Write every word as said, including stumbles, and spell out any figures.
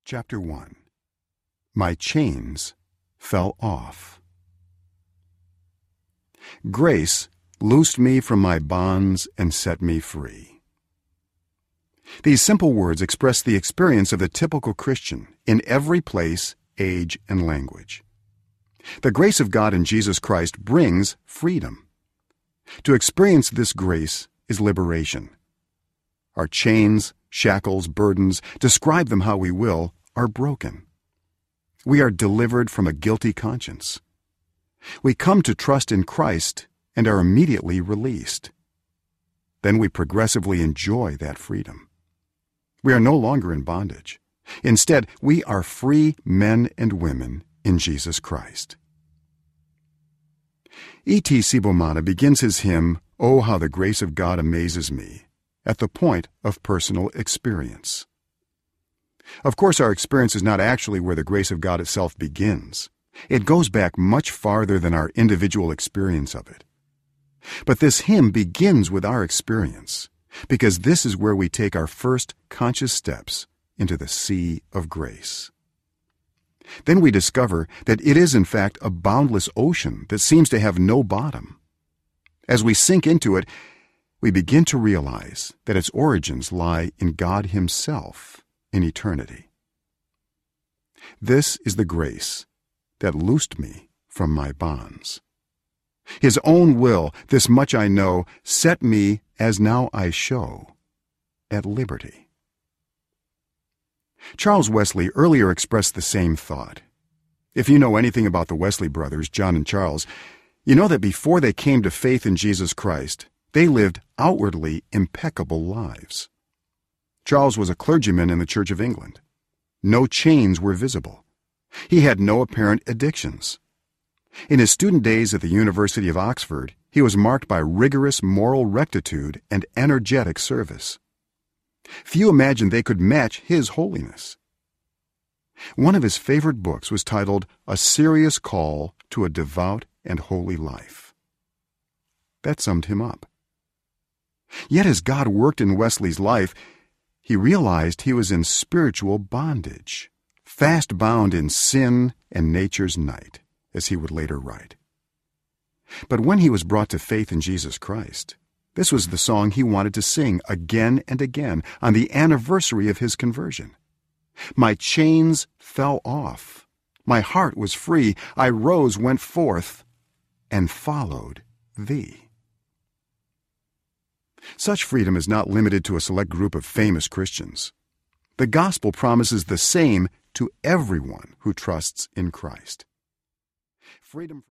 Chapter one. My chains fell off. Grace loosed me from my bonds and set me free. These simple words express the experience of the typical Christian in every place, age, and language. The grace of God in Jesus Christ brings freedom. To experience this grace is liberation. Our chains, shackles, burdens, describe them how we will, are broken. We are delivered from a guilty conscience. We come to trust in Christ and are immediately released. Then we progressively enjoy that freedom. We are no longer in bondage. Instead, we are free men and women in Jesus Christ. E T Sibomana begins his hymn, "Oh, How the Grace of God Amazes Me," at the point of personal experience. Of course, our experience is not actually where the grace of God itself begins. It goes back much farther than our individual experience of it. But this hymn begins with our experience, because this is where we take our first conscious steps into the sea of grace. Then we discover that it is in fact a boundless ocean that seems to have no bottom. As we sink into it, we begin to realize that its origins lie in God Himself in eternity. This is the grace that loosed me from my bonds. His own will, this much I know, set me, as now I show, at liberty. Charles Wesley earlier expressed the same thought. If you know anything about the Wesley brothers, John and Charles, you know that before they came to faith in Jesus Christ, they lived outwardly impeccable lives. Charles was a clergyman in the Church of England. No chains were visible. He had no apparent addictions. In his student days at the University of Oxford, he was marked by rigorous moral rectitude and energetic service. Few imagined they could match his holiness. One of his favorite books was titled A Serious Call to a Devout and Holy Life. That summed him up. Yet as God worked in Wesley's life, he realized he was in spiritual bondage, fast bound in sin and nature's night, as he would later write. But when he was brought to faith in Jesus Christ, this was the song he wanted to sing again and again on the anniversary of his conversion. My chains fell off. My heart was free. I rose, went forth, and followed thee. Such freedom is not limited to a select group of famous Christians. The gospel promises the same to everyone who trusts in Christ. Freedom